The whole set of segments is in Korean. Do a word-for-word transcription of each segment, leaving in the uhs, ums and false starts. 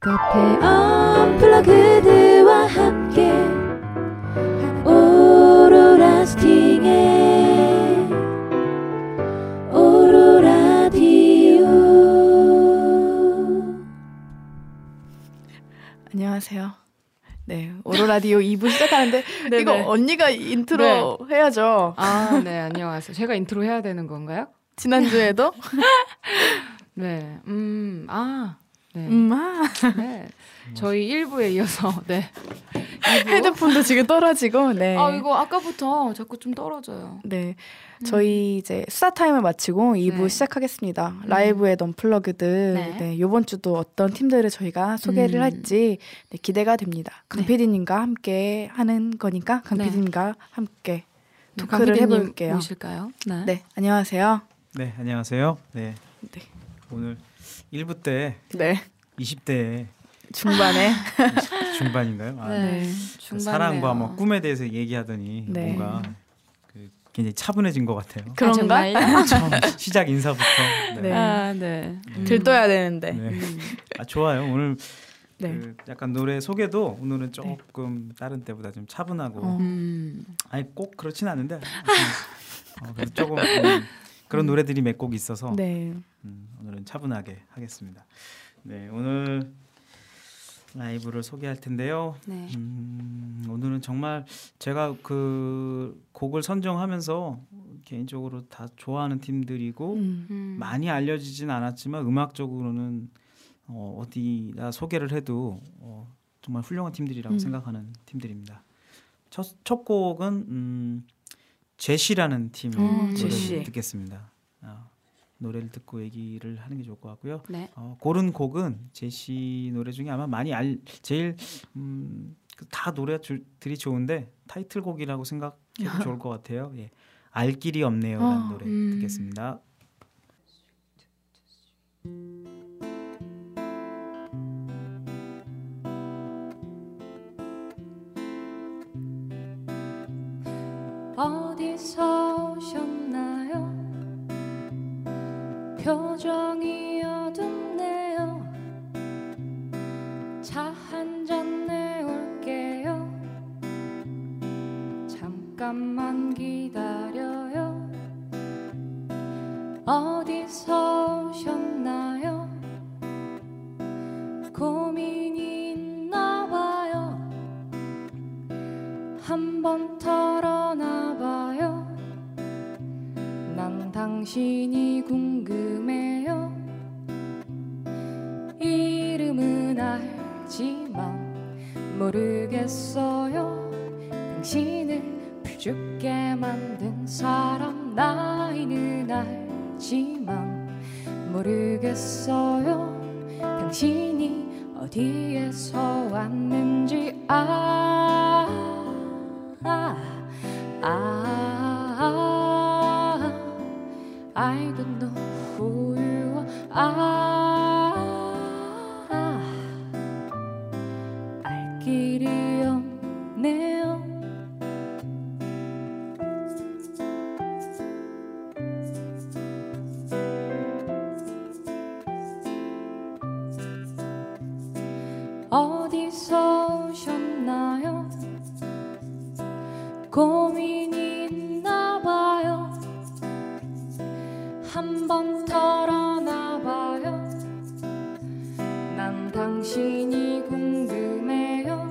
카페 언플러그드와 함께 오로라 스팅의 오로라디오. 안녕하세요. 네, 오로라디오 이 부 시작하는데 이거 언니가 인트로 네. 해야죠. 아, 네, 안녕하세요. 제가 인트로 해야 되는 건가요? 지난주에도? 네, 음, 아, 네. 음, 아. 네. 저희 일 부에 이어서, 네. 이 부. 헤드폰도 지금 떨어지고, 네. 아, 이거 아까부터 자꾸 좀 떨어져요. 네. 음. 저희 이제 수다 타임을 마치고 이 부 네. 시작하겠습니다. 음. 라이브의 언플러그드. 네. 네. 이번 주도 어떤 팀들을 저희가 소개를 음. 할지 네, 기대가 됩니다. 강 피디님과 네. 함께 하는 거니까 강 네. 피디님과 함께 토크를 해볼게요. 모실까요? 네. 네. 안녕하세요. 네, 안녕하세요. 네. 네. 오늘 일 부 때 네. 이십 대 중반에 중반인가요? 아, 네. 그 사랑과 뭐 꿈에 대해서 얘기하더니 네. 뭔가 그 굉장히 차분해진 것 같아요. 그런가? 아, 처음 시작 인사부터. 네. 네. 아, 네. 음. 들떠야 되는데. 네. 음. 아, 좋아요. 오늘 네. 그 약간 노래 소개도 오늘은 조금 네. 다른 때보다 좀 차분하고. 어. 음. 아니 꼭 그렇진 않은데. 어, 그래서 조금 음, 그런 노래들이 몇 곡 있어서 네. 음, 오늘은 차분하게 하겠습니다. 네, 오늘 라이브를 소개할 텐데요. 네. 음, 오늘은 정말 제가 그 곡을 선정하면서 개인적으로 다 좋아하는 팀들이고 음. 음. 많이 알려지진 않았지만 음악적으로는 어, 어디다 소개를 해도 어, 정말 훌륭한 팀들이라고 음. 생각하는 팀들입니다. 첫, 첫 곡은 음, 제시라는 팀의 음, 노래를 제시. 듣겠습니다. 어, 노래를 듣고 얘기를 하는 게 좋을 것 같고요. 네. 어, 고른 곡은 제시 노래 중에 아마 많이 알 제일 음, 다 노래들이 좋은데 타이틀곡이라고 생각해도 좋을 것 같아요. 예. 알 길이 없네요라는 어, 노래 음. 듣겠습니다. 어디서 오셨나요? 표정이 어둡네요. 차 한 잔 내올게요. 잠깐만 기다려요. 어디서 오셨나요? 고민이 있나 봐요. 한번 털어놔 봐요. 난 당신이 궁금해요. 이름은 알지만 모르겠어요. 당신을 부죽게 만든 사람. 나이는 알지만 모르겠어요. 당신이 어디에서 왔는지 아, 아, 아, I don't know who you are. 아, 알 길이 없네요. 어디서 오셨나요? 고민이 있나 봐요. 한번 털어놔 봐요. 난 당신이 궁금해요.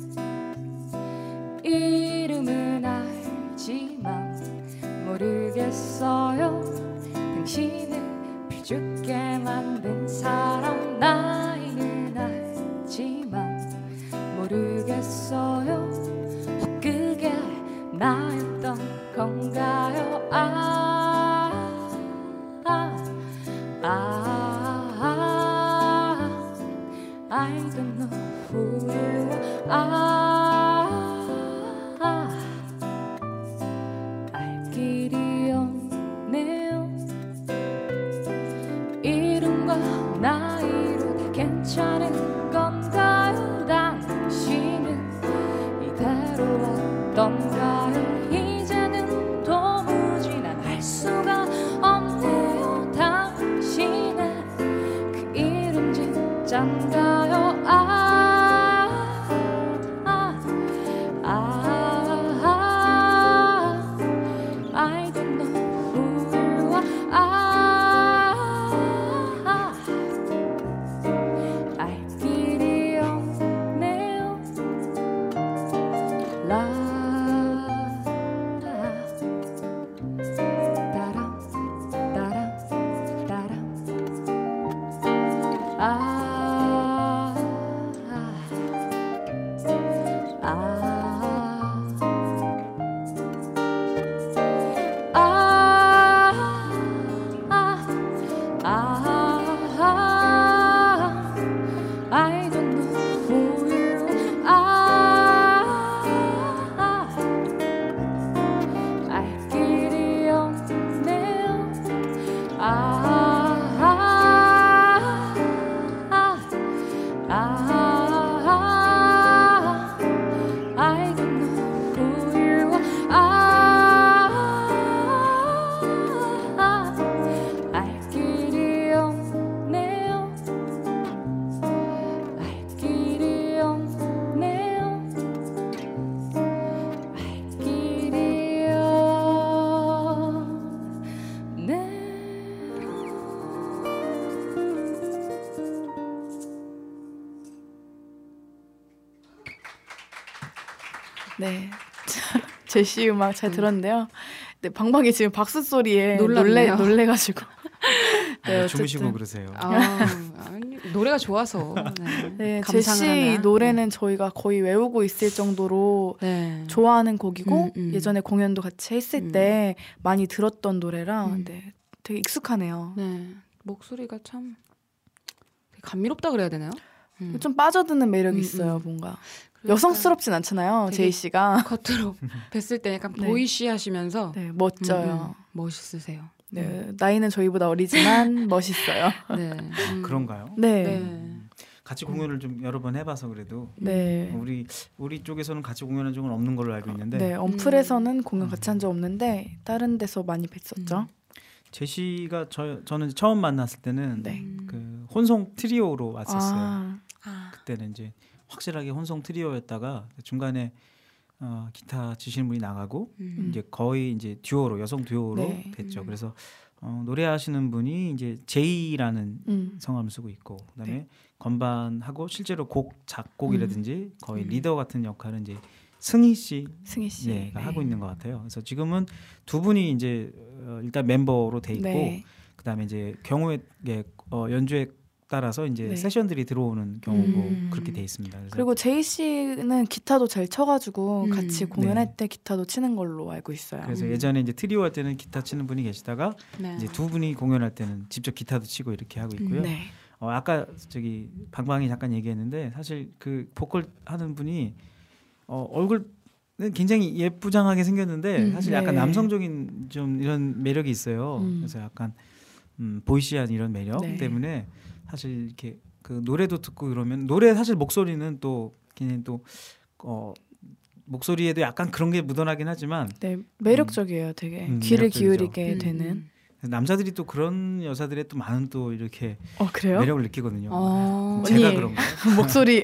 이름은 알지만 모르겠어요. 당신을 비죽게 만든 사람. 나이는 알지만 모르겠어요. 혹 그게 나였던 건가요? 아, 아, 아, 아, I don't know who you are. 아, 아, 알 길이 없네요. 이름과 나이로 괜찮은 건가요? 당신은 이대로 어떤가요? 이제는 도무지 난 알 수가 없네요. 당신의 그 이름 진짠가요? I don't know who you are. 알 길이 없네요. 라 따라 따라 따라 아 네, 제시 음악 잘 들었는데요. 네, 방방이 지금 박수 소리에 놀랐네요. 놀래 놀래가지고. 네, 아, 주무시고 그러세요. 아, 아니, 노래가 좋아서. 네, 네, 감상을 제시 하나. 노래는 저희가 거의 외우고 있을 정도로 네. 좋아하는 곡이고 음, 음. 예전에 공연도 같이 했을 음. 때 많이 들었던 노래라 음. 네, 되게 익숙하네요. 네, 목소리가 참 되게 감미롭다 그래야 되나요? 음. 좀 빠져드는 매력이 음, 있어요, 음. 뭔가. 그러니까 여성스럽진 않잖아요, 되게 제이 씨가. 겉으로 뵀을 때 약간 네. 보이시하시면서 네, 멋져요. 음, 음, 멋있으세요. 네, 나이는 저희보다 어리지만 멋있어요. 네, 음. 그런가요? 네. 네. 음, 같이 공연을 좀 여러 번 해봐서 그래도 네. 우리 우리 쪽에서는 같이 공연한 적은 없는 걸로 알고 있는데 네, 언플에서는 공연 같이 한 적 없는데 다른 데서 많이 뵀었죠. 음. 제시가 저 저는 처음 만났을 때는 네. 그 혼성 트리오로 왔었어요. 아, 아, 그때는 이제 확실하게 혼성 트리오였다가 중간에 어, 기타 치시는 분이 나가고 음. 이제 거의 이제 듀오로 여성 듀오로 네. 됐죠. 음. 그래서 어, 노래하시는 분이 이제 제이라는 음. 성함을 쓰고 있고 그다음에 네. 건반하고 실제로 곡 작곡이라든지 거의 음. 리더 같은 역할은 이제 승희 씨 승희 씨. 가 하고 있는 것 같아요. 그래서 지금은 두 분이 이제 어, 일단 멤버로 돼 있고 네. 그다음에 이제 경우에 예, 어, 연주에 따라서 이제 네. 세션들이 들어오는 경우고 음. 그렇게 돼 있습니다. 그래서 그리고 제이 씨는 기타도 잘 쳐가지고 음. 같이 공연할 네. 때 기타도 치는 걸로 알고 있어요. 그래서 음. 예전에 이제 트리오 할 때는 기타 치는 분이 계시다가 네. 이제 두 분이 공연할 때는 직접 기타도 치고 이렇게 하고 있고요. 네. 어, 아까 저기 방방이 잠깐 얘기했는데 사실 그 보컬 하는 분이 어, 얼굴 는 굉장히 예쁘장하게 생겼는데 음, 사실 약간 네. 남성적인 좀 이런 매력이 있어요. 음. 그래서 약간 음, 보이시한 이런 매력 네. 때문에 사실 이렇게 그 노래도 듣고 그러면 노래 사실 목소리는 또 그냥 또 어, 목소리에도 약간 그런 게 묻어나긴 하지만 네, 매력적이에요, 되게. 음, 귀를 매력적이죠. 기울이게 음, 되는. 음. 남자들이 또 그런 여자들의 또 많은 또 이렇게 어, 그래요? 매력을 느끼거든요. 어. 제가 언니. 그런가요? 목소리.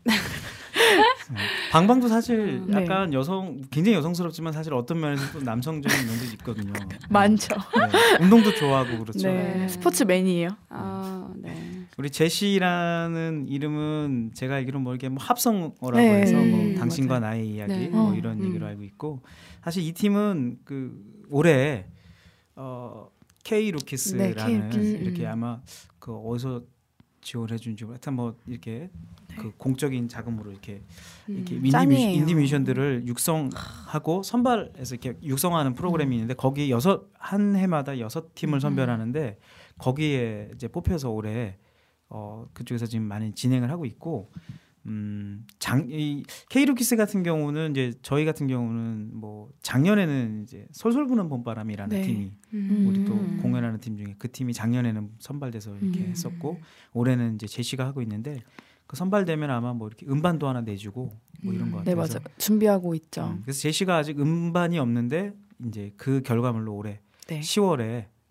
방방도 사실 네. 약간 여성 굉장히 여성스럽지만 사실 어떤 면에서 또 남성적인 면도 있거든요. 많죠. 네. 운동도 좋아하고 그렇죠. 네. 네. 스포츠맨이에요. 아, 네. 우리 제시라는 이름은 제가 알기로 뭐 이렇게 뭐 합성어라고 네. 해서 뭐 음, 당신과 맞아요. 나의 이야기 네. 뭐 어, 이런 음. 얘기로 알고 있고 사실 이 팀은 그 올해 어 K 루키스라는 네, K 루키스. 이렇게 음. 아마 그 어디서 지원해 준지 하여튼 뭐 이렇게 그 공적인 자금으로 이렇게 이렇게 음. 인디, 짱이에요. 뮤지, 인디 뮤지션들을 육성하고 선발해서 이렇게 육성하는 프로그램이 있는데 거기 여섯 한 해마다 여섯 팀을 선별하는데 거기에 이제 뽑혀서 올해 어 그쪽에서 지금 많이 진행을 하고 있고 음장이 K루키스 같은 경우는 이제 저희 같은 경우는 뭐 작년에는 이제 솔솔 부는 봄바람이라는 네. 팀이 음. 우리 또 음. 공연하는 팀 중에 그 팀이 작년에는 선발돼서 이렇게 음. 했었고 올해는 이제 제시가 하고 있는데 그 선발되면 아마 뭐 이렇게 음반도 하나 내주고 뭐 이런 음. 거 네, 같아서 맞아요. 준비하고 있죠. 음, 그래서 제시가 아직 음반이 없는데 이제 그 결과물로 올해 네. 시월에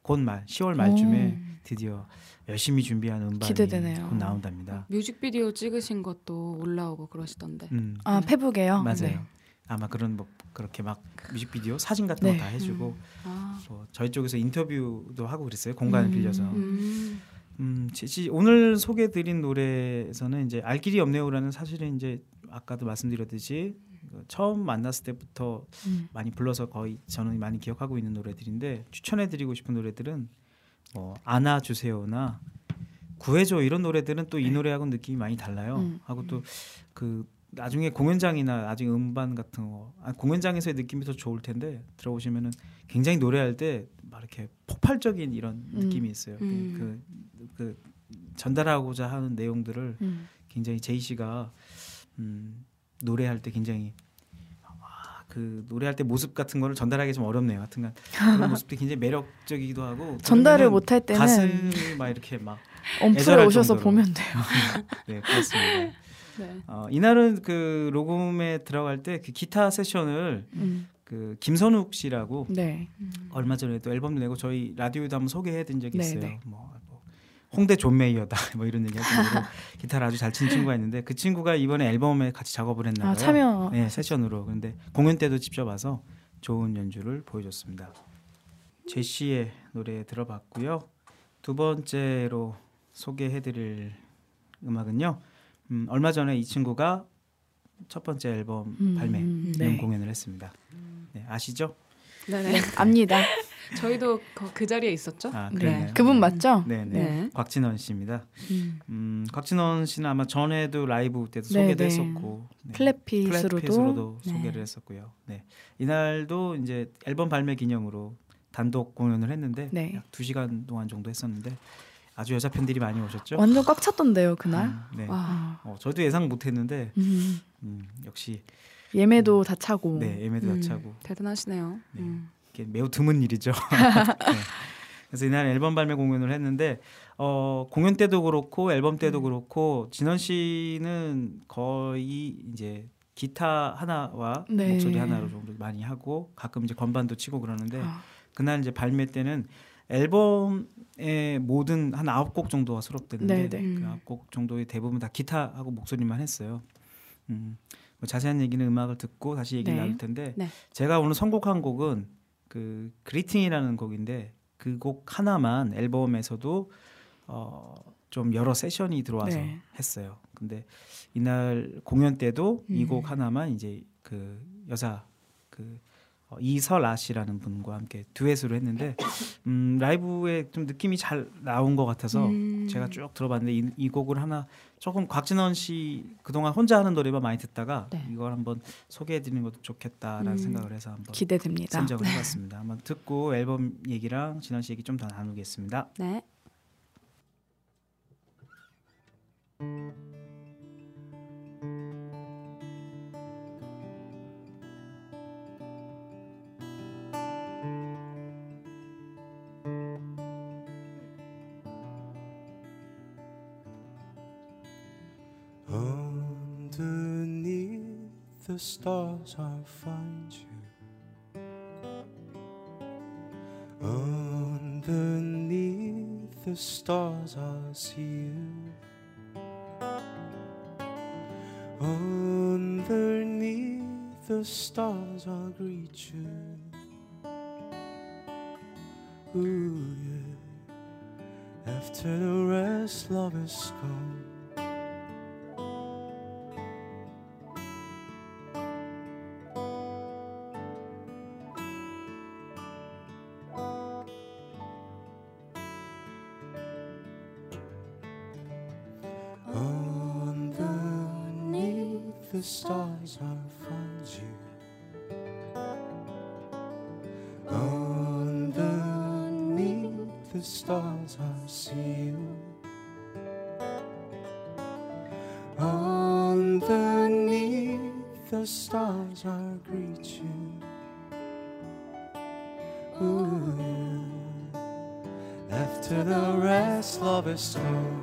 곧 말 시월 말쯤에 오. 드디어 열심히 준비한 음반이 기대되네요. 곧 나온답니다. 뮤직비디오 찍으신 것도 올라오고 그러시던데. 음, 아 페북에요? 맞아요. 네. 아마 그런 뭐 그렇게 막 뮤직비디오 사진 같은 네. 거 다 해주고 아. 뭐 저희 쪽에서 인터뷰도 하고 그랬어요. 공간을 음. 빌려서. 음. 음, 지, 오늘 소개드린 노래에서는 이제 알 길이 없네요라는 사실은 이제 아까도 말씀드렸듯이 처음 만났을 때부터 음. 많이 불러서 거의 저는 많이 기억하고 있는 노래들인데 추천해드리고 싶은 노래들은 뭐 안아주세요나 구해줘 이런 노래들은 또 이 네. 노래하고는 느낌이 많이 달라요. 음. 하고 또 그 나중에 공연장이나 나중에 음반 같은 거 아, 공연장에서의 느낌이 더 좋을 텐데 들어보시면은 굉장히 노래할 때 막 이렇게 폭발적인 이런 음. 느낌이 있어요. 음. 그, 그 전달하고자 하는 내용들을 음. 굉장히 제이 씨가 음, 노래할 때 굉장히 아, 그 노래할 때 모습 같은 거를 전달하기 좀 어렵네요. 하여튼간 그런 모습들이 굉장히 매력적이기도 하고 전달을 들으면은 못할 때는 가슴이 막 이렇게 막 엄프에 애절할 오셔서 정도로. 보면 돼요. 네, 그렇습니다. 네. 어, 이날은 그 녹음에 들어갈 때 그 기타 세션을 음. 그 김선욱 씨라고 네. 얼마 전에 또 앨범 내고 저희 라디오에도 한번 소개해드린 적이 네, 있어요. 네. 뭐, 뭐 홍대 존 메이어다 뭐 이런 얘기 할 정도로 기타를 아주 잘 치는 친구가 있는데 그 친구가 이번에 앨범에 같이 작업을 했나 봐요. 아 참여. 네, 세션으로. 근데 공연 때도 직접 와서 좋은 연주를 보여줬습니다. 제시의 노래 들어봤고요. 두 번째로 소개해드릴 음악은요. 음, 얼마 전에 이 친구가 첫 번째 앨범 음, 발매 음, 기념 네. 공연을 했습니다. 네, 아시죠? 네네. 압니다. 저희도 그, 그 자리에 있었죠. 아, 네. 그러네요. 그분 맞죠? 네, 네. 네. 곽진원 씨입니다. 음. 음, 곽진원 씨는 아마 전에도 라이브 때도 네, 소개도 네. 했었고 네. 플랫핏으로도 플랫핏으로도 네. 소개를 했었고요. 네. 이날도 이제 앨범 발매 기념으로 단독 공연을 했는데 네. 약 두 시간 동안 정도 했었는데 아주 여자 팬들이 많이 오셨죠. 완전 꽉 찼던데요 그날. 음, 네. 와. 아. 어, 저도 예상 못했는데 음. 음, 역시 예매도 다 차고. 네 예매도 음, 다 차고 대단하시네요. 네. 음. 이게 매우 드문 일이죠. 네. 그래서 이날 앨범 발매 공연을 했는데 어, 공연 때도 그렇고 앨범 때도 음. 그렇고 진원 씨는 거의 이제 기타 하나와 네. 목소리 하나로 정도 많이 하고 가끔 이제 건반도 치고 그러는데 아. 그날 이제 발매 때는 앨범의 모든 한 아홉 곡 정도가 수록됐는데 네, 네. 그 음. 아홉 곡 정도의 대부분 다 기타하고 목소리만 했어요. 음, 뭐 자세한 얘기는 음악을 듣고 다시 얘기를 네. 나눌 텐데 네. 제가 오늘 선곡한 곡은 그 그리팅이라는 곡인데 그 곡 하나만 앨범에서도 어, 좀 여러 세션이 들어와서 네. 했어요. 근데 이날 공연 때도 이 곡 음. 하나만 이제 그 여자 그 어, 이설아 씨라는 분과 함께 듀엣으로 했는데 음, 라이브에 좀 느낌이 잘 나온 것 같아서 음. 제가 쭉 들어봤는데 이, 이 곡을 하나 조금 곽진원 씨 그동안 혼자 하는 노래만 많이 듣다가 네. 이걸 한번 소개해드리는 것도 좋겠다라는 음. 생각을 해서 한번 기대됩니다. 선정을 해봤습니다. 한번 듣고 앨범 얘기랑 진원 씨 얘기 좀 더 나누겠습니다. 네. Underneath the stars I'll find you. Underneath the stars I'll see you. Underneath the stars I'll greet you. Ooh, yeah. After the rest, love is gone. Underneath the stars I'll find you. Underneath the stars I'll see you. Underneath the stars I'll greet you. Ooh, yeah. After the rest, love is gone.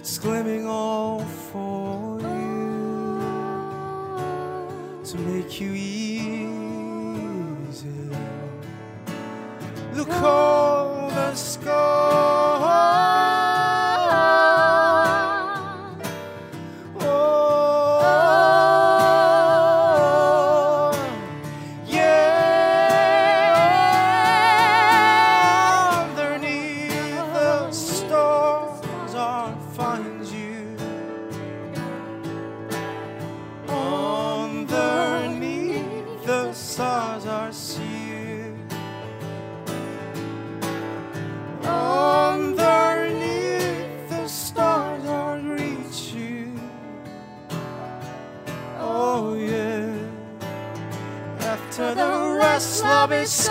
exclaiming all for you to make you easy. Look all the sky. Love is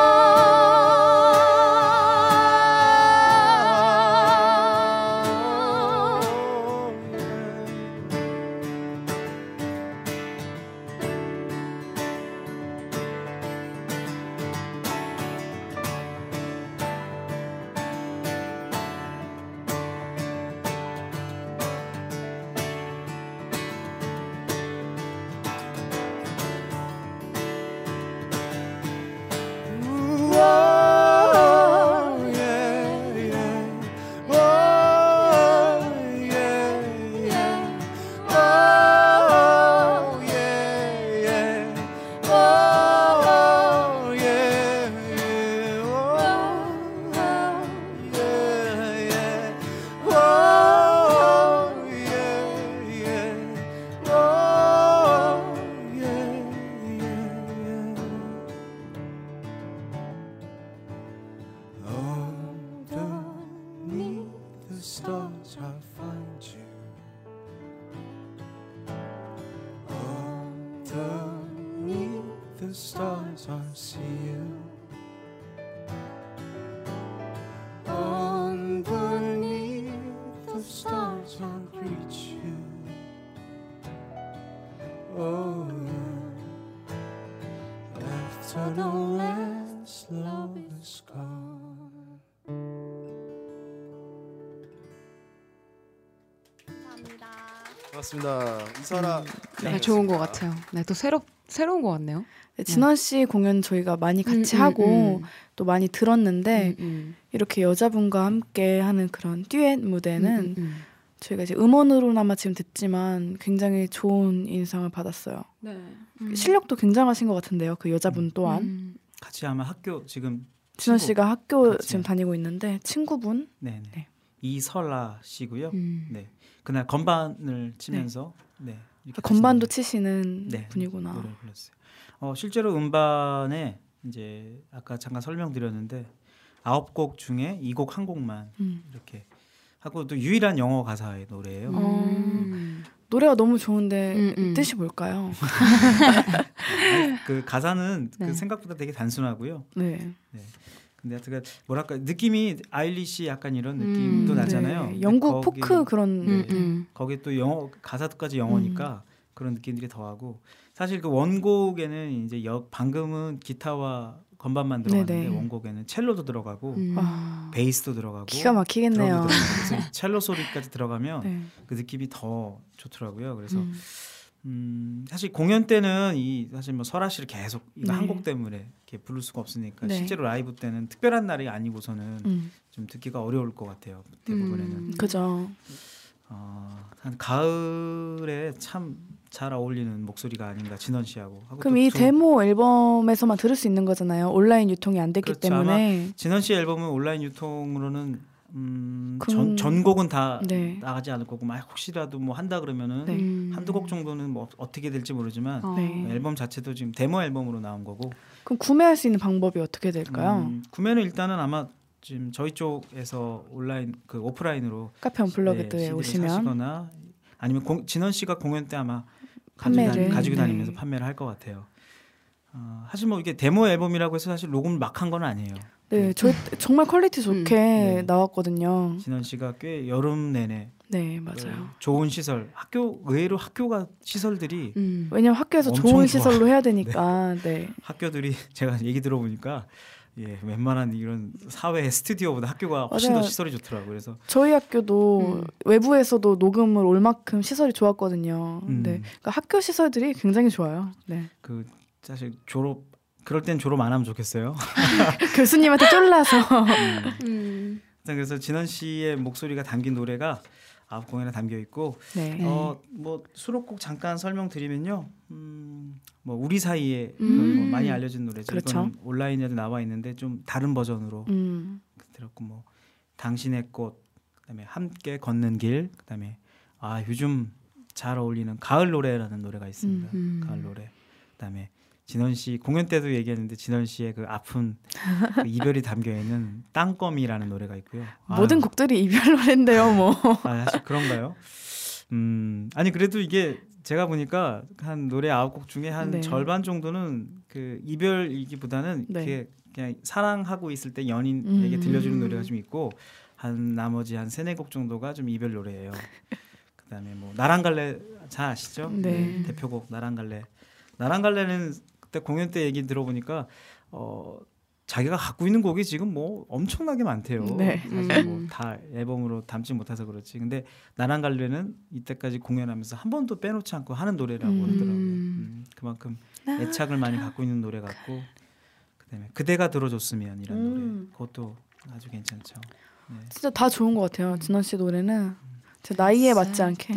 반갑습니다. 이설아. 네, 좋은 것 같아요. 네, 또 새로 새로운 것 같네요. 네, 진원 씨 공연 저희가 많이 같이 음, 하고 음, 음. 또 많이 들었는데 음, 음. 이렇게 여자분과 함께 하는 그런 듀엣 무대는 음, 음, 음. 저희가 이제 음원으로나마 지금 듣지만 굉장히 좋은 인상을 받았어요. 네. 실력도 굉장하신 것 같은데요. 그 여자분 또한. 음. 같이 아마 학교 지금 진원 친구, 씨가 학교 같이. 지금 다니고 있는데 친구분. 네네. 네. 이설아 씨고요. 음. 네. 그날 건반을 치면서 네. 이렇게 건반도 같이 치시는 네, 분이구나. 노래 불렀어요. 어, 실제로 음반에 이제 아까 잠깐 설명드렸는데 아홉 곡 중에 이 곡 한 곡만 음. 이렇게 하고 또 유일한 영어 가사의 노래예요. 음. 노래가 너무 좋은데 음, 음. 뜻이 뭘까요? 아니, 그 가사는 네. 그 생각보다 되게 단순하고요. 네. 근데 하여튼 뭐랄까 느낌이 아일리시 약간 이런 음, 느낌도 네. 나잖아요. 네. 근데 영국 거기- 포크 그런 네. 음, 음. 거기에 또 영어 가사까지 영어니까 그런 느낌들이 더하고 사실 그 원곡에는 이제 여, 방금은 기타와 건반만 들어갔는데 네네. 원곡에는 첼로도 들어가고 음. 아, 베이스도 들어가고 기가 막히겠네요. 드럼도 들어가고 그래서 첼로 소리까지 들어가면 네. 그 느낌이 더 좋더라고요. 그래서 음. 음, 사실 공연 때는 이 사실 뭐 설아 씨를 계속 이거 네. 한 곡 때문에 이렇게 부를 수가 없으니까 네. 실제로 라이브 때는 특별한 날이 아니고서는 음. 좀 듣기가 어려울 것 같아요. 대부분에는. 음. 그죠. 어, 한 가을에 참 잘 어울리는 목소리가 아닌가 진원 씨하고. 하고 그럼 또 이 두- 데모 앨범에서만 들을 수 있는 거잖아요. 온라인 유통이 안 됐기 그렇죠. 때문에. 진원 씨 앨범은 온라인 유통으로는 음, 그- 전, 전곡은 다 네. 나가지 않을 거고 막 혹시라도 뭐 한다 그러면은 네. 음. 한두 곡 정도는 뭐 어떻게 될지 모르지만 어. 네. 앨범 자체도 지금 데모 앨범으로 나온 거고 그럼 구매할 수 있는 방법이 어떻게 될까요? 음, 구매는 일단은 아마 지금 저희 쪽에서 온라인 그 오프라인으로 카페 언플러그드에 네, 씨디를 오시면 사시거나 아니면 공, 진원 씨가 공연 때 아마 가지고, 판매를 다니, 가지고 네. 다니면서 판매를 할 것 같아요. 어, 사실 뭐 이게 데모 앨범이라고 해서 사실 녹음 막 한 건 아니에요. 네, 저 정말 퀄리티 좋게 네. 나왔거든요. 진원 씨가 꽤 여름 내내 네, 그 맞아요. 좋은 시설, 학교 의외로 학교가 시설들이 음. 왜냐면 학교에서 엄청 좋은 좋아. 시설로 해야 되니까. 네. 학교들이 제가 얘기 들어보니까 예, 웬만한 이런 사회 스튜디오보다 학교가 훨씬 맞아요. 더 시설이 좋더라고요. 그래서 저희 학교도 음. 외부에서도 녹음을 올 만큼 시설이 좋았거든요. 음. 네, 그러니까 학교 시설들이 굉장히 좋아요. 네. 그 사실 졸업 그럴 땐 졸업 안 하면 좋겠어요. 교수님한테 쫄라서. 음. 그래서 진원 씨의 목소리가 담긴 노래가 아홉 공연에 담겨 있고 네. 어, 뭐 수록곡 잠깐 설명드리면요. 음, 뭐 우리 사이에 음. 뭐 많이 알려진 노래죠. 그렇죠. 이거는 온라인에도 나와 있는데 좀 다른 버전으로 음. 들었고 뭐 당신의 꽃, 그다음에 함께 걷는 길, 그다음에 아 요즘 잘 어울리는 가을 노래라는 노래가 있습니다. 음. 가을 노래. 그다음에 진원 씨 공연 때도 얘기했는데 진원 씨의 그 아픈 그 이별이 담겨 있는 땅거미라는 노래가 있고요. 모든 아유, 곡들이 이별 노래인데요, 뭐. 아, 사실 그런가요? 음, 아니 그래도 이게 제가 보니까 한 노래 아홉 곡 중에 한 네. 절반 정도는 그 이별이기보다는 네. 그게 그냥 사랑하고 있을 때 연인에게 음. 들려주는 노래가 좀 있고 한 나머지 한 세네 곡 정도가 좀 이별 노래예요. 그다음에 뭐 나랑 갈래 잘 아시죠? 네. 대표곡 나랑 갈래. 나랑 갈래는 그때 공연 때 얘기 들어보니까 어 자기가 갖고 있는 곡이 지금 뭐 엄청나게 많대요. 네. 사실 음. 뭐 다 앨범으로 담지 못해서 그렇지. 근데 나랑 갈래는 이때까지 공연하면서 한 번도 빼놓지 않고 하는 노래라고 음. 하더라고요. 음, 그만큼 애착을 많이 갖고 있는 노래 같고, 그다음에 그대가 들어줬으면이라는 음. 노래, 그것도 아주 괜찮죠. 네. 진짜 다 좋은 것 같아요. 진원 씨 노래는 제 나이에 맞지 않게.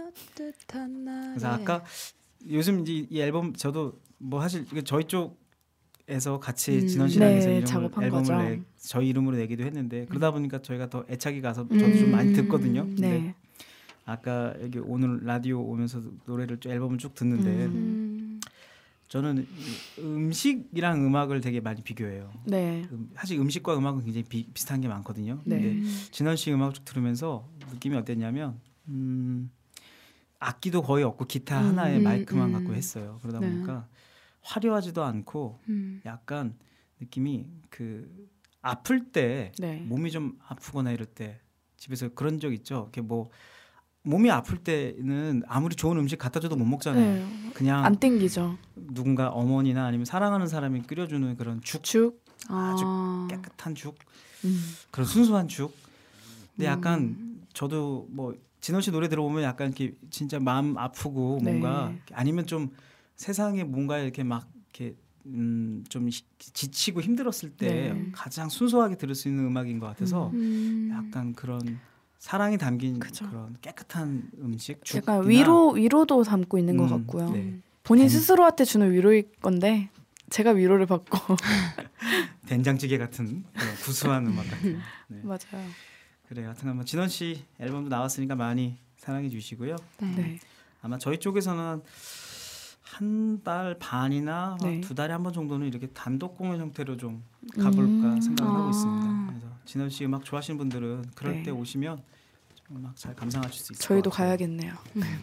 그래서 아까 요즘 이제 이 앨범 저도 뭐 사실 이게 저희 쪽에서 같이 음. 진원 씨랑 해서 네, 이름을 작업한 앨범을 거죠. 내, 저희 이름으로 내기도 했는데 그러다 보니까 저희가 더 애착이 가서 저도 음. 좀 많이 듣거든요. 근데 네. 아까 여기 오늘 라디오 오면서 노래를 쭉 앨범을 쭉 듣는데 음. 음. 저는 이 음식이랑 음악을 되게 많이 비교해요. 네. 음, 사실 음식과 음악은 굉장히 비, 비슷한 게 많거든요. 네. 근데 진원 씨 음악을 쭉 들으면서 느낌이 어땠냐면 음, 악기도 거의 없고 기타 음, 하나에 음, 마이크만 음. 갖고 했어요. 그러다 네. 보니까 화려하지도 않고 음. 약간 느낌이 그 아플 때 네. 몸이 좀 아프거나 이럴 때 집에서 그런 적 있죠. 이렇게 뭐 몸이 아플 때는 아무리 좋은 음식 갖다 줘도 못 먹잖아요. 네. 그냥 안 땡기죠. 누군가 어머니나 아니면 사랑하는 사람이 끓여주는 그런 죽, 죽. 아주 아. 깨끗한 죽, 음. 그런 순수한 죽. 근데 음. 약간 저도 뭐 진원 씨 노래 들어보면 약간 이렇게 진짜 마음 아프고 네. 뭔가 아니면 좀 세상에 뭔가 이렇게 막 이렇게 음, 좀 시- 지치고 힘들었을 때 네. 가장 순수하게 들을 수 있는 음악인 것 같아서 음. 약간 그런 사랑이 담긴 그죠. 그런 깨끗한 음식, 약간 죽이나 위로 위로도 담고 있는 것 음, 같고요. 네. 본인 된- 스스로한테 주는 위로일 건데 제가 위로를 받고 된장찌개 같은 그런 구수한 음악 같은. 네. 맞아요. 그래요. 하여튼 한번 진원 씨 앨범도 나왔으니까 많이 사랑해 주시고요. 네. 네. 아마 저희 쪽에서는 한 달 반이나 네. 두 달에 한 번 정도는 이렇게 단독 공연 형태로 좀 가볼까 음. 생각을 하고 아. 있습니다. 그래서 진원 씨 음악 좋아하시는 분들은 그럴 네. 때 오시면 좀 음악 잘 감상하실 수 있을 저희도 것 같아요. 가야겠네요.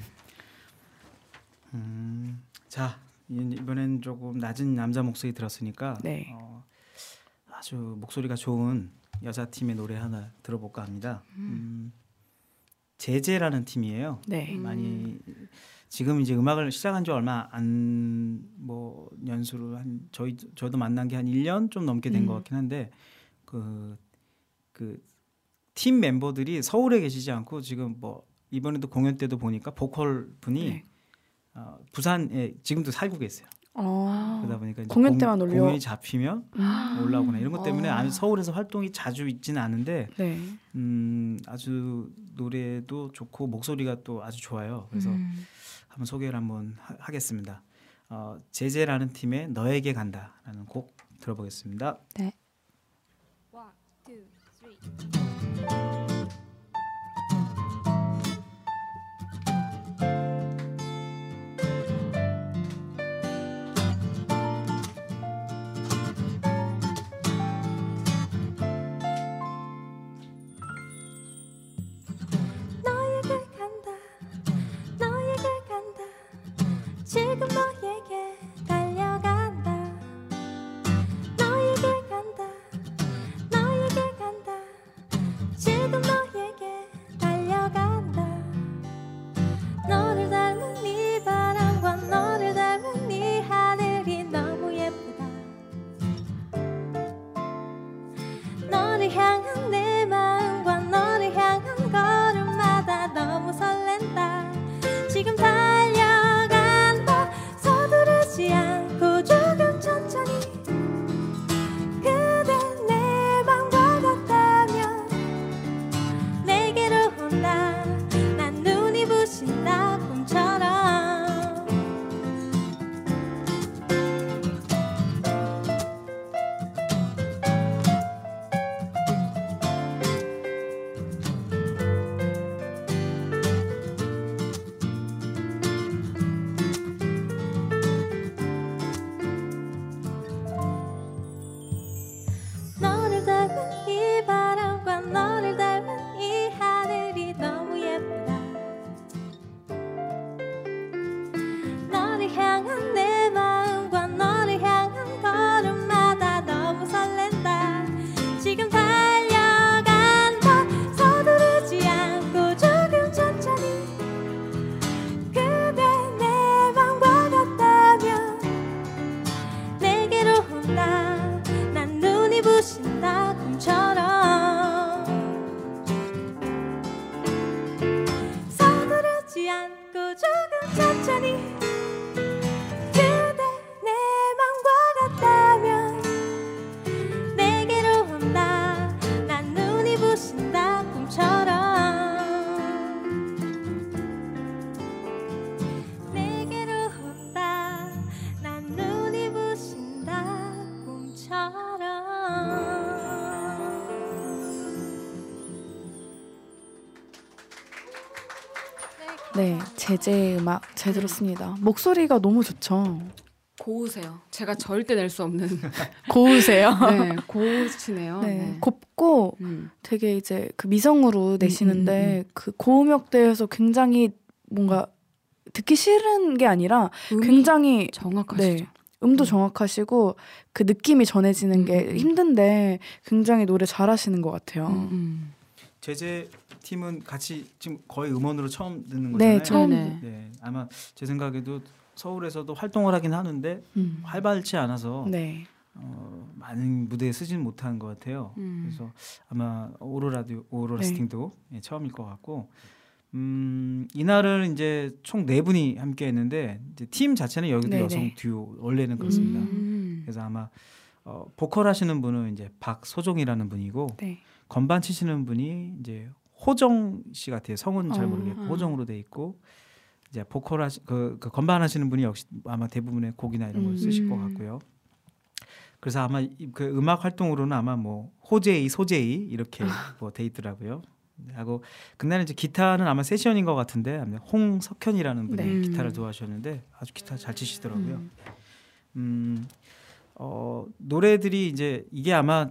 음, 자 이- 이번엔 조금 낮은 남자 목소리 들었으니까 네. 어, 아주 목소리가 좋은 여자 팀의 노래 하나 들어볼까 합니다. 음, 제제라는 팀이에요. 네. 음. 많이 지금 이제 음악을 시작한 지 얼마 안 뭐 연수를 한 저희 저도 만난 게 한 일 년 좀 넘게 된 것 음. 같긴 한데 그 그 팀 멤버들이 서울에 계시지 않고 지금 뭐 이번에도 공연 때도 보니까 보컬 분이 네. 어, 부산에 지금도 살고 계세요. 어. 그러다 보니까 이제 공연 공- 때만 올려- 공연이 잡히면 음. 올라오거나 이런 것 때문에 어. 아주 서울에서 활동이 자주 있지는 않은데 네. 음, 아주 노래도 좋고 목소리가 또 아주 좋아요. 그래서 음. 한번 소개를 한번 하, 하겠습니다. 어, 제제라는 팀의 너에게 간다라는 곡 들어보겠습니다. 네. One, two, three. 너에게 간다 너에게 간다 지금 너에게 달려간다 너에게 간다 너에게 간다 지금 너에게 달려간다 너를 닮은 네 바람과 너를 닮은 네 하늘이 너무 예쁘다 네, 제재 음악 잘 들었습니다. 목소리가 너무 좋죠. 고우세요. 제가 절대 낼 수 없는. 고우세요. 네, 고우시네요. 네, 네. 곱고 음. 되게 이제 그 미성으로 내시는데 음, 음, 음. 그 고음역대에서 굉장히 뭔가 듣기 싫은 게 아니라 음이 굉장히 정확하시죠. 네, 음도 정확하시고 그 느낌이 전해지는 게 음, 음. 힘든데 굉장히 노래 잘하시는 것 같아요. 음, 음. 제재 팀은 같이 지금 거의 음원으로 처음 듣는 네, 거잖아요. 처음. 네. 네, 아마 제 생각에도 서울에서도 활동을 하긴 하는데 음. 활발치 않아서 네. 어, 많은 무대에 쓰지는 못한 것 같아요. 음. 그래서 아마 오로라도 오로라 네. 스팅도 예, 처음일 것 같고, 음, 이날은 이제 총 네 분이 함께했는데 이제 팀 자체는 여기도 네네. 여성 듀오 원래는 그렇습니다. 음. 그래서 아마 어, 보컬 하시는 분은 이제 박소종이라는 분이고 네. 건반 치시는 분이 이제 호정 씨 같아요. 성은 잘 어, 모르겠고 어. 호정으로 돼 있고 이제 보컬 하시 그, 그 건반 하시는 분이 역시 아마 대부분의 곡이나 이런 걸 음. 쓰실 것 같고요. 그래서 아마 이- 그 음악 활동으로는 아마 뭐 호제이, 소제이 이렇게 뭐 돼 있더라고요. 하고 그날은 이제 기타는 아마 세션인 것 같은데 아마 홍석현이라는 분이 네. 기타를 도와주셨는데 아주 기타 잘 치시더라고요. 음. 음, 어, 노래들이 이제 이게 아마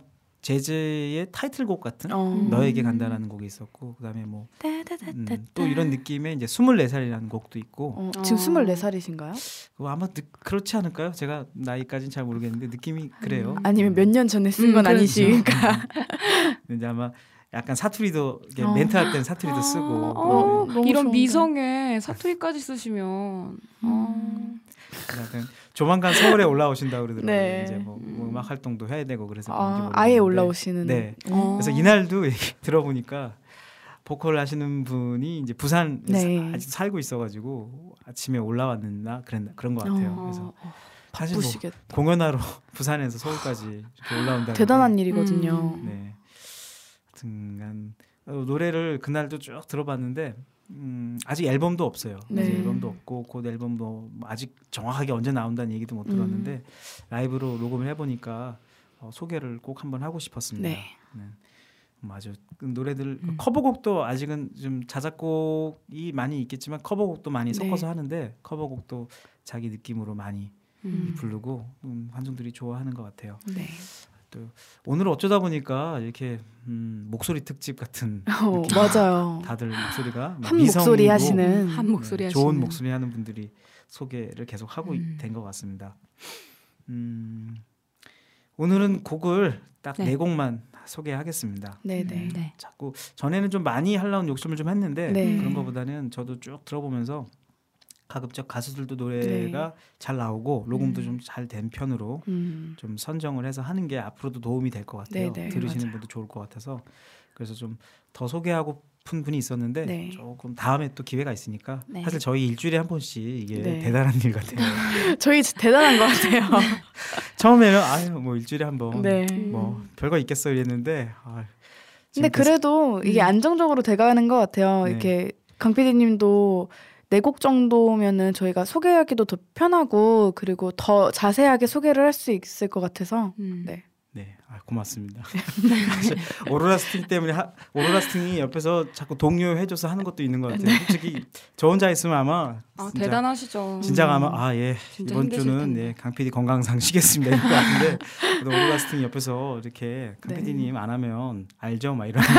제재의 타이틀곡 같은 어. 너에게 간다라는 곡이 있었고 그다음에 뭐 음, 따다다다다. 또 이런 느낌의 이제 스물네 살이라는 곡도 있고 어, 지금 어. 스물네 살이신가요? 그거 아마 느, 그렇지 않을까요? 제가 나이까지는 잘 모르겠는데 느낌이 그래요. 아니면 몇 년 전에 쓴 건 음, 그렇죠. 아니시니까. 이제 아마 약간 사투리도 이렇게 어. 멘트할 때는 사투리도 쓰고 어, 네. 너무 이런 좋은데. 미성에 사투리까지 쓰시면 어. 약간 조만간 서울에 올라오신다고 그러더라고요. 네. 이제 뭐, 뭐 음악 활동도 해야 되고 그래서 그런지 아, 모르겠는데. 아예 올라오시는. 네. 어. 그래서 이날도 얘기 들어보니까 보컬 하시는 분이 이제 부산에 네. 아직 살고 있어가지고 아침에 올라왔나 그랬나 그런 것 같아요. 어. 그래서 사실 뭐 바쁘시겠다. 공연하러 부산에서 서울까지 이렇게 올라온다. 대단한 일이거든요. 음. 네. 하여튼간 어, 노래를 그날도 쭉 들어봤는데 음, 아직 앨범도 없어요. 네. 아직 앨범도 없고 곧 앨범도 아직 정확하게 언제 나온다는 얘기도 못 들었는데 음. 라이브로 녹음을 해보니까 어, 소개를 꼭 한번 하고 싶었습니다. 네. 네. 음, 아주 그 노래들 음. 커버곡도 아직은 좀 자작곡이 많이 있겠지만 커버곡도 많이 네. 섞어서 하는데 커버곡도 자기 느낌으로 많이 음. 부르고 음, 환중들이 좋아하는 것 같아요. 네. 또 오늘 어쩌다 보니까 이렇게 음, 목소리 특집 같은 어, 느낌. 맞아요. 다들 목소리가 막 한 목소리 미성이고 하시는. 한 목소리 네, 하시는 좋은 목소리 하는 분들이 소개를 계속 하고 음. 된 것 같습니다. 음, 오늘은 곡을 딱 네 네. 곡만 소개하겠습니다. 네네. 네. 자꾸 전에는 좀 많이 하려는 욕심을 좀 했는데 네. 그런 것보다는 저도 쭉 들어보면서 가급적 가수들도 노래가 잘 나오고 녹음도 음. 좀 잘 된 편으로 음. 좀 선정을 해서 하는 게 앞으로도 도움이 될 것 같아요. 네네, 들으시는 맞아요. 분도 좋을 것 같아서 그래서 좀 더 소개하고 픈 분이 있었는데 네. 조금 다음에 또 기회가 있으니까 네. 사실 저희 일주일에 한 번씩 이게 네. 대단한 일 같아요. 저희 진짜 대단한 것 같아요. 처음에는 아유 뭐 일주일에 한 번 네. 뭐 별거 있겠어 이랬는데 아유, 근데 지금까지- 그래도 이게 음. 안정적으로 돼가는 것 같아요. 네. 이렇게 강 피디님도 네 곡 정도면은 저희가 소개하기도 더 편하고 그리고 더 자세하게 소개를 할 수 있을 것 같아서 음. 네. 네, 아, 고맙습니다. 사실 오로라 스팅 때문에 하, 오로라 스팅이 옆에서 자꾸 독려해줘서 하는 것도 있는 것 같아요. 솔직히 저 혼자 있으면 아마 아, 진짜, 대단하시죠. 진짜 아마 아 예 진짜 이번 힘드실 주는 텐데. 예, 강 피디 건강상 쉬겠습니다 이럴 것 같은데 그래도 오로라 스팅 옆에서 이렇게 강 네. 피디님 안 하면 알죠, 막 이런.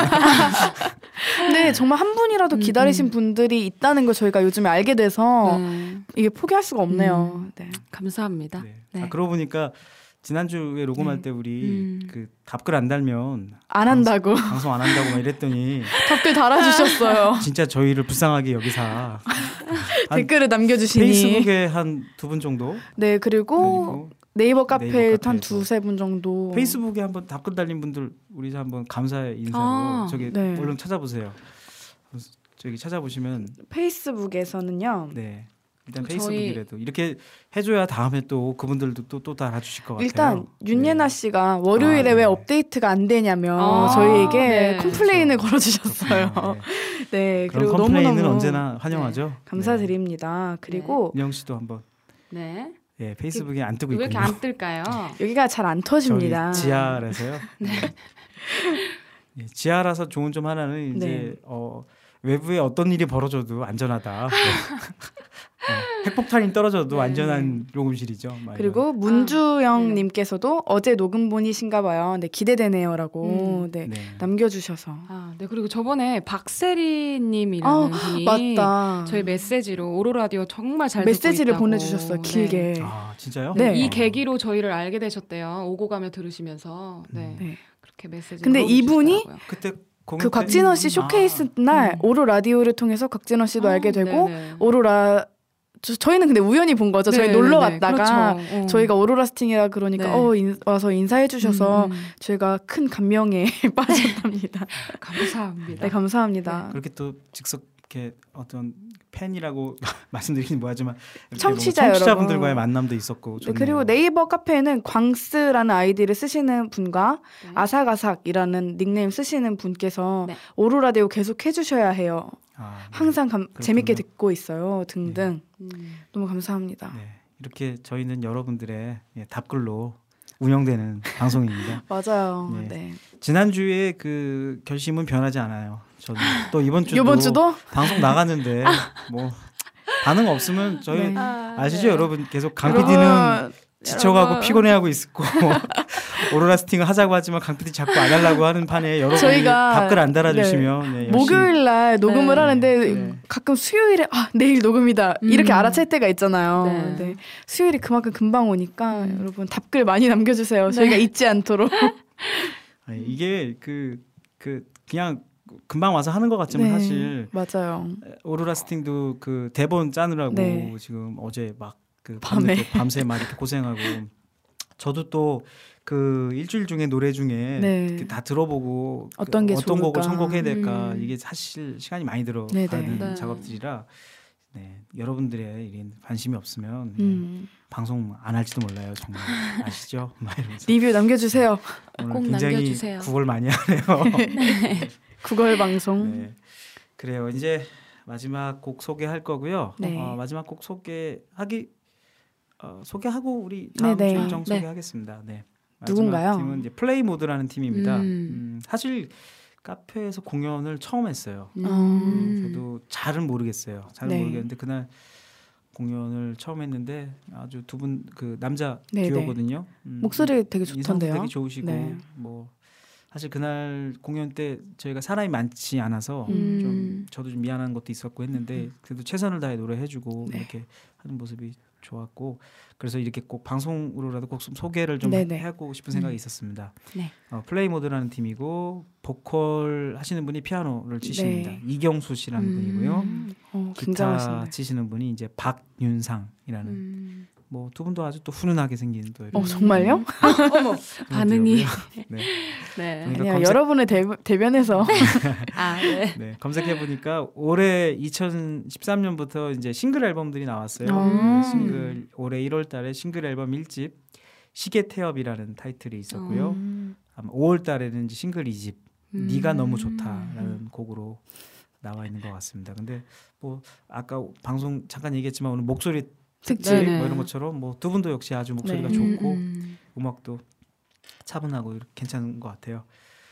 근데 정말 한 분이라도 음, 기다리신 음. 분들이 있다는 걸 저희가 요즘에 알게 돼서 네. 이게 포기할 수가 없네요. 네. 감사합니다. 네. 네. 아, 그러고 보니까 지난주에 녹음할 네. 때 우리 음. 그 답글 안 달면 안 한다고 방송 안 한다고 막 이랬더니 댓글 달아주셨어요. 진짜 저희를 불쌍하게 여기사 한 댓글을 남겨주시니. 페이스북에 한 두 분 정도 네 그리고 그리고 네이버 카페에 네이버 한 카페에서. 두세 분 정도. 페이스북에 한번 답글 달린 분들 우리 한번 감사의 인사로 아, 저기 네. 얼른 찾아보세요. 저기 찾아보시면 페이스북에서는요. 네 일단 저희- 페이스북이라도 이렇게 해줘야 다음에 또 그분들도 또 또 달아주실 것 같아요. 일단 윤예나 네. 씨가 월요일에 아, 왜 네. 업데이트가 안 되냐며 아, 저희에게 네. 컴플레인을 그렇죠. 걸어주셨어요. 그렇군요. 네. 네, 그런 그리고 컴플레인은 너무너무 언제나 환영하죠. 네. 감사드립니다. 그리고 인영 씨도 한번 네. 예 페이스북에 안 뜨고 왜 있군요. 이렇게 안 뜰까요? 여기가 잘 안 터집니다. 저기 지하라서요. 네. 예, 지하라서 좋은 점 하나는 이제 네. 어, 외부에 어떤 일이 벌어져도 안전하다. 뭐. 어, 핵폭탄이 떨어져도 네. 안전한 녹음실이죠. 막 그리고 아, 문주영님께서도 어제 녹음 분이신가 봐요. 네, 기대되네요라고 음. 네, 네. 남겨주셔서. 아, 네. 그리고 저번에 박세리님이라는 아, 분이 맞다. 저희 메시지로 오로라디오 정말 잘 메시지를 듣고 있다고. 보내주셨어요. 길게. 네. 아 진짜요? 네. 이 계기로 저희를 알게 되셨대요. 오고 가며 들으시면서. 네. 네. 그렇게 메시지. 근데 이분이 그때 공연 그 때- 곽진원 씨 쇼케이스 날 음. 오로 라디오를 통해서 곽진원 씨도 아, 알게 되고 네네. 오로라 저, 저희는 근데 우연히 본 거죠. 저희 네, 놀러 네, 네. 갔다가 그렇죠. 어. 저희가 오로라 스팅이라 그러니까 네. 어 인, 와서 인사해 주셔서 음, 음. 저희가 큰 감명에 빠졌답니다. 감사합니다. 네, 감사합니다. 그렇게 또 즉석 이렇게 어떤 팬이라고 말씀드리긴 뭐하지만 이렇게 청취자 뭔가 청취자분들과의 여러분. 만남도 있었고 네, 좋네요. 그리고 네이버 카페에는 광스라는 아이디를 쓰시는 분과 네. 아삭아삭이라는 닉네임 쓰시는 분께서 네. 오로라디오 계속 해주셔야 해요. 아, 네. 항상 감, 그렇군요. 재밌게 듣고 있어요. 등등. 음. 너무 감사합니다. 네, 이렇게 저희는 여러분들의 예, 답글로 운영되는 방송입니다. 맞아요. 네. 네. 지난주에 그 결심은 변하지 않아요. 저는 또 이번 주도 이번 주도 방송 나갔는데 뭐 반응 없으면 저희 네. 아시죠 여러분 계속 강 여러분, 피디는 지쳐가고 여러분. 피곤해하고 있고 오로라 스팅을 하자고 하지만 강 피디 자꾸 안 하려고 하는 판에 여러분이 저희가 답글 안 달아주시면 네, 열심히 목요일 날 녹음을 네. 하는데 네. 가끔 수요일에 아 내일 녹음이다 이렇게 음. 알아챌 때가 있잖아요. 네. 네. 수요일이 그만큼 금방 오니까 음. 여러분 답글 많이 남겨주세요. 저희가 잊지 않도록. 아니, 이게 그, 그 그냥 금방 와서 하는 것 같지만 네, 사실 맞아요. 오로라 스팅도 그 대본 짜느라고 네. 지금 어제 막그 밤에. 밤새 막 이렇게 고생하고 저도 또 그 일주일 중에 노래 중에 네. 이렇게 다 들어보고 그 어떤 게 어떤 곡을 좋을까. 선곡해야 될까 음. 이게 사실 시간이 많이 들어가는 네, 네. 네. 작업들이라 네, 여러분들의 이런 관심이 없으면 네, 음. 방송 안 할지도 몰라요 정말 아시죠? 막 이러면서 리뷰 남겨주세요. 오늘 꼭 굉장히 남겨주세요. 구걸 많이 하네요. 구걸 방송. 네. 그래요. 이제 마지막 곡 소개할 거고요. 네. 어, 마지막 곡 소개하기 어, 소개하고 우리 다음 네네. 주 일정 네. 소개하겠습니다. 네. 누군가요? 마지막 팀은 이제 플레이 모드라는 팀입니다. 음. 음, 사실 카페에서 공연을 처음 했어요. 음. 저도 잘은 모르겠어요. 잘은 네. 모르겠는데 그날 공연을 처음 했는데 아주 두 분 그 남자 네네. 듀오거든요. 음, 목소리 되게 인상도 좋던데요. 되게 좋으시고 네. 뭐 사실 그날 공연 때 저희가 사람이 많지 않아서 음. 좀 저도 좀 미안한 것도 있었고 했는데 그래도 최선을 다해 노래해주고 네. 이렇게 하는 모습이 좋았고 그래서 이렇게 꼭 방송으로라도 꼭 좀 소개를 좀 네네. 하고 싶은 생각이 있었습니다. 네. 어, 플레이 모드라는 팀이고 보컬 하시는 분이 피아노를 치십니다. 네. 이경수 씨라는 음. 분이고요. 어, 기타 굉장하시네. 치시는 분이 이제 박윤상이라는 음. 뭐 두 분도 아주 또 훈훈하게 생긴 또 이런 어 정말요? 어머 반응이. 듀오고요. 네. 네. 그러니까 아니요 검색- 여러분의 대, 대변에서 아 네. 네, 검색해 보니까 올해 이천십삼 년부터 이제 싱글 앨범들이 나왔어요. 음. 그 싱글 올해 일월달에 싱글 앨범 일 집 시계 태엽이라는 타이틀이 있었고요. 음. 아마 오월달에는 이제 싱글 이 집 음. 네가 너무 좋다라는 곡으로 나와 있는 것 같습니다. 근데 뭐 아까 방송 잠깐 얘기했지만 오늘 목소리 특집 네네. 뭐 이런 것처럼 뭐 두 분도 역시 아주 목소리가 네. 좋고 음, 음. 음악도 차분하고 이렇게 괜찮은 것 같아요.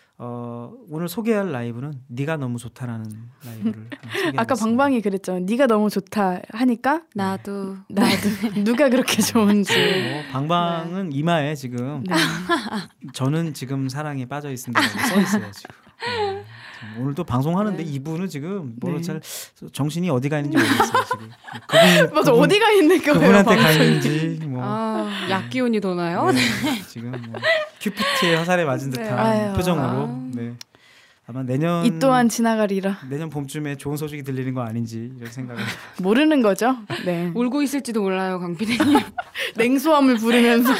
어, 오늘 소개할 라이브는 네가 너무 좋다라는 라이브를 소개하겠습니다. 아까 방방이 그랬죠. 네가 너무 좋다 하니까 나도 나도 누가 그렇게 좋은지. 뭐 방방은 이마에 지금 네. 저는 지금 사랑에 빠져 있습니다라고 써 있어요 지금. 네. 지금 오늘 또 방송하는데 네. 이분은 지금 뭐로 네. 잘 정신이 어디가 있는지 모르겠어요 지금. 그분, 맞아 그분, 어디가 있는 거예요? 그분한테 가 방송이. 있는지 뭐 아 약기운이 도나요? 네, 지금 뭐 큐피트의 화살에 맞은 네. 듯한 아유. 표정으로 아. 네. 아마 내년 이 또한 지나가리라. 내년 봄쯤에 좋은 소식이 들리는 거 아닌지 이런 생각을. 모르는 거죠. 네. 울고 있을지도 몰라요, 강 피디님. 냉수함을 부르면서.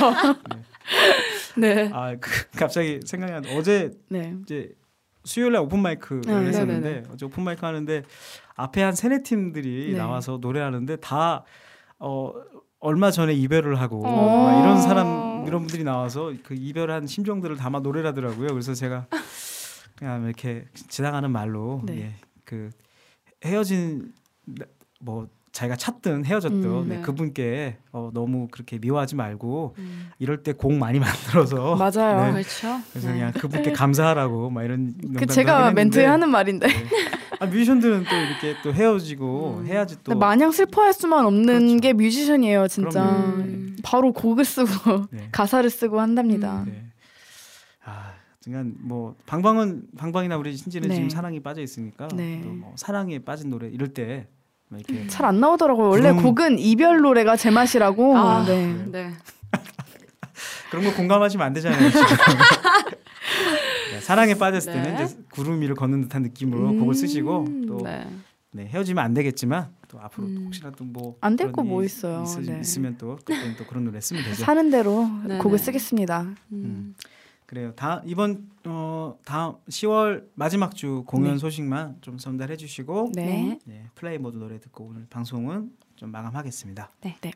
네. 아, 그, 갑자기 생각이 나. 어제 네. 이제 수요일날 오픈 마이크를 네, 했었는데 네네네. 어제 오픈 마이크 하는데 앞에 한 세네 팀들이 네. 나와서 노래하는데 다 어, 얼마 전에 이별을 하고 어. 막 이런 사람 이런 분들이 나와서 그 이별한 심정들을 담아 노래를 하더라고요. 그래서 제가 그냥 이렇게 지나가는 말로 네. 예, 그 헤어진 뭐 자기가 찾든 헤어졌든 음, 네, 네. 그분께 어, 너무 그렇게 미워하지 말고 음. 이럴 때 곡 많이 만들어서 맞아요. 네. 그렇죠. 그래서 네. 그냥 그분께 감사하라고 막 이런 그 농담도 제가 하긴 멘트에 했는데 하는 말인데. 네. 아, 뮤지션들은 또 이렇게 또 헤어지고 음. 해야지 또. 근데 마냥 슬퍼할 수만 없는 그렇죠. 게 뮤지션이에요, 진짜. 그럼요. 음. 바로 곡을 쓰고 네. 가사를 쓰고 한답니다. 음. 네. 아, 그러니까 뭐 방방은 방방이나 우리 신지는 네. 지금 사랑에 빠져 있으니까 네. 또 뭐 사랑에 빠진 노래 이럴 때 막 이렇게 잘 안 나오더라고요. 원래 구름- 곡은 이별 노래가 제 맛이라고. 아, 네. 네. 그런 거 공감하시면 안 되잖아요. 지금. 네, 사랑에 빠졌을 때는 네. 이제 구름 위를 걷는 듯한 느낌으로 음, 곡을 쓰시고 또 네. 네, 헤어지면 안 되겠지만 또 앞으로 음. 혹시라도 뭐 안 될 그런 거 뭐 일이 있어요. 있, 네. 있으면 또 그때는 또 그런 노래 쓰면 되죠. 사는 대로 네네. 곡을 쓰겠습니다. 음. 그래요. 다 이번 어 다음 시월 마지막 주 공연 네. 소식만 좀 전달해 주시고 네. 네. 네, 플레이 모드 노래 듣고 오늘 방송은 좀 마감하겠습니다.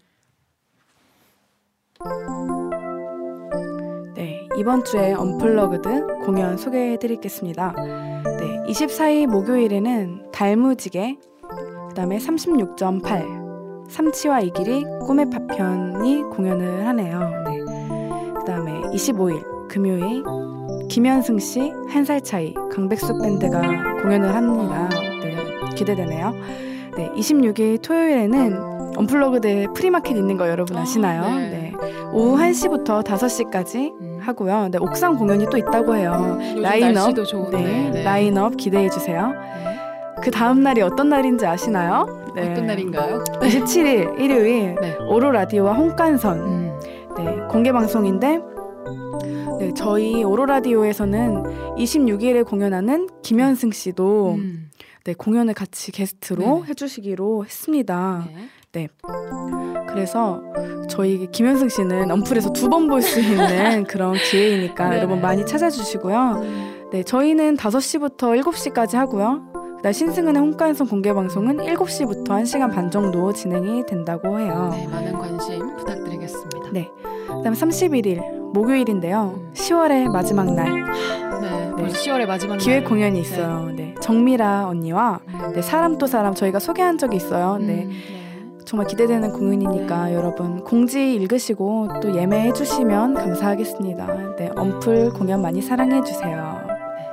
네, 이번 주에 언플러그드 공연 소개해 드리겠습니다. 네, 이십사 일 목요일에는 달무지개, 그다음에 삼십육 점 팔, 삼치와 이길이 꿈의 파편이 공연을 하네요. 네. 그다음에 이십오 일 금요일 김현승 씨 한 살 차이 강백숙 밴드가 공연을 합니다. 네, 기대되네요. 네, 이십육 일 토요일에는 언플러그드에 프리마켓 있는 거 여러분 아, 아시나요? 네. 네. 오후 한 시부터 다섯 시까지 음. 하고요. 네, 옥상 공연이 또 있다고 해요. 요즘 라인업, 날씨도 좋은데. 네, 네. 라인업 기대해 주세요. 네. 그 다음 날이 어떤 날인지 아시나요? 네. 어떤 날인가요? 이십칠 일 일요일 네. 오로 라디오와 홍간선 음. 네, 공개 방송인데 네, 저희 오로 라디오에서는 이십육 일에 공연하는 김현승 씨도 음. 네, 공연을 같이 게스트로 네네. 해주시기로 했습니다. 네. 그래서 저희 김현승 씨는 언플에서 두 번 볼 수 있는 그런 기회이니까 네네. 여러분 많이 찾아주시고요. 네, 저희는 다섯 시부터 일곱 시까지 하고요. 그다음 신승은의 홍가인성 공개 방송은 일곱 시부터 한 시간 반 정도 진행이 된다고 해요. 네, 많은 관심 부탁드리겠습니다. 네. 그다음 삼십일 일 목요일인데요. 음. 시월의 마지막 날 네, 벌써 시월의 마지막 기획 날. 공연이 있어요. 네. 정미라 언니와 네. 네, 사람 또 사람 저희가 소개한 적이 있어요. 네. 음, 네. 정말 기대되는 공연이니까 여러분 공지 읽으시고 또 예매해 주시면 감사하겠습니다. 네, 언플 공연 많이 사랑해 주세요.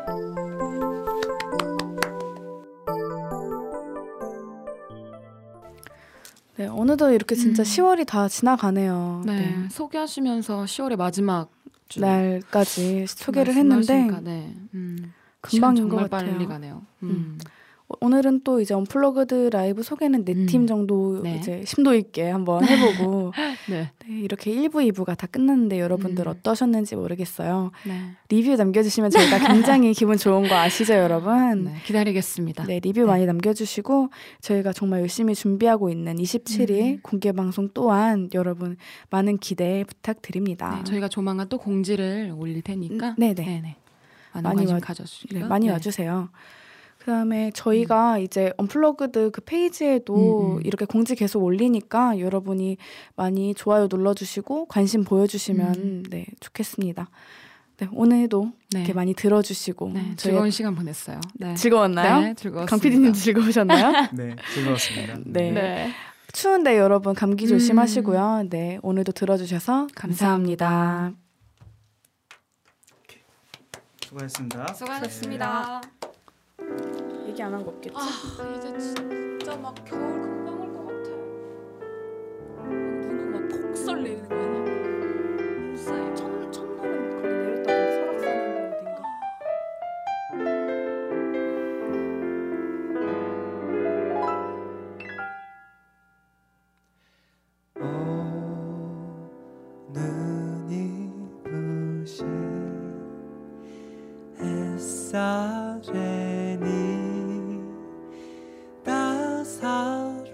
네, 어느덧 이렇게 진짜 음. 시월이 다 지나가네요. 네. 네. 소개하시면서 시월의 마지막 주 날까지 소개를 했는데 말씀하시니까, 네. 음, 금방인 시간 것 정말 같아요. 빨리 가네요. 음. 음. 어, 오늘은 또 이제 언플러그드 라이브 소개는 네 팀 음. 정도 네. 이제 심도 있게 한번 해보고 네. 네, 이렇게 일 부, 이 부가 다 끝났는데 여러분들 음. 어떠셨는지 모르겠어요. 네. 리뷰 남겨주시면 저희가 굉장히 기분 좋은 거 아시죠, 여러분? 네. 기다리겠습니다. 네, 리뷰 많이 남겨주시고 저희가 정말 열심히 준비하고 있는 이십칠 일 음. 공개 방송 또한 여러분 많은 기대 부탁드립니다. 네, 저희가 조만간 또 공지를 올릴 테니까 음, 네네. 네네. 많은 많이 관심 와- 가져주시고요. 네, 많이 네. 와주세요. 그다음에 저희가 이제 언플러그드 그 페이지에도 음, 음. 이렇게 공지 계속 올리니까 여러분이 많이 좋아요 눌러주시고 관심 보여주시면 음. 네 좋겠습니다. 네, 오늘도 네. 이렇게 많이 들어주시고 네, 저희가 즐거운 시간 보냈어요. 네. 즐거웠나요? 네, 즐거웠습니다. 강 피디님 즐거우셨나요? 네, 즐거웠습니다. 네. 네. 추운데 여러분 감기 음. 조심하시고요. 네, 오늘도 들어주셔서 감사합니다. 수고하셨습니다. 수고하셨습니다. 얘기 안 한 거 없겠지? 아, 이제 진짜 막 겨울 금방 올 것 같아. 눈은 막 폭설 내리는 거 아니야? 첫, 첫날은 거기 내렸다고 설악산인가 어딘가. 눈이 부신 햇살에니 따사로운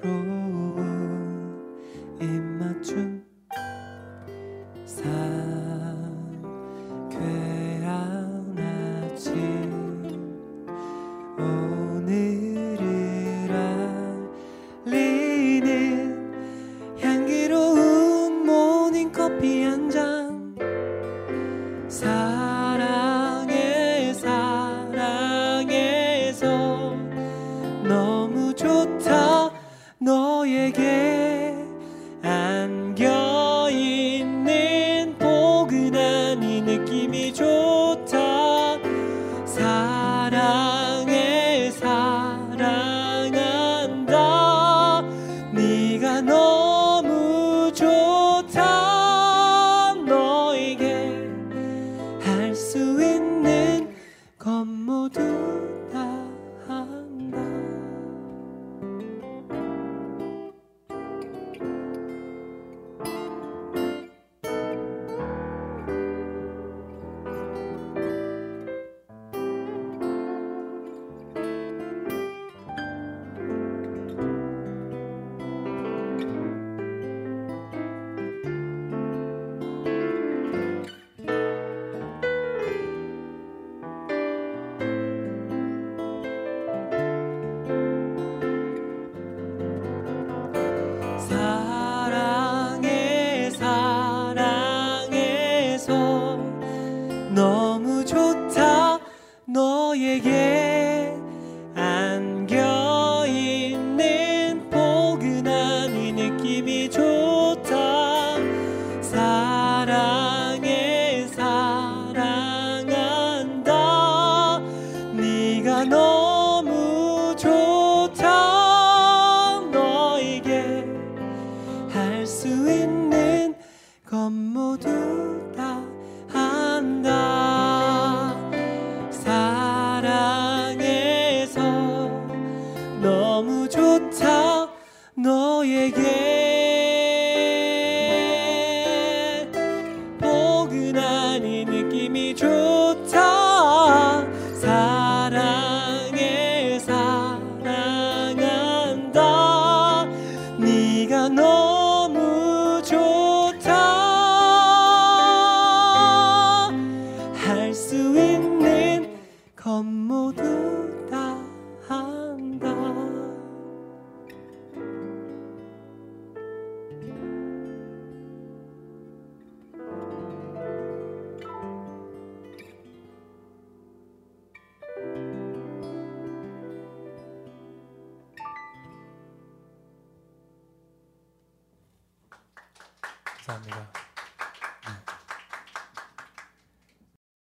너무 좋다. 너에게 할 수 있는 것 모두 다 한다. 사랑해서 너무 좋다. 너에게 포근한 이 느낌이 좋다. 사랑해 사랑한다. 네가 너무 좋다. 할 수 있는 것 모두 다 한다. 감사합니다.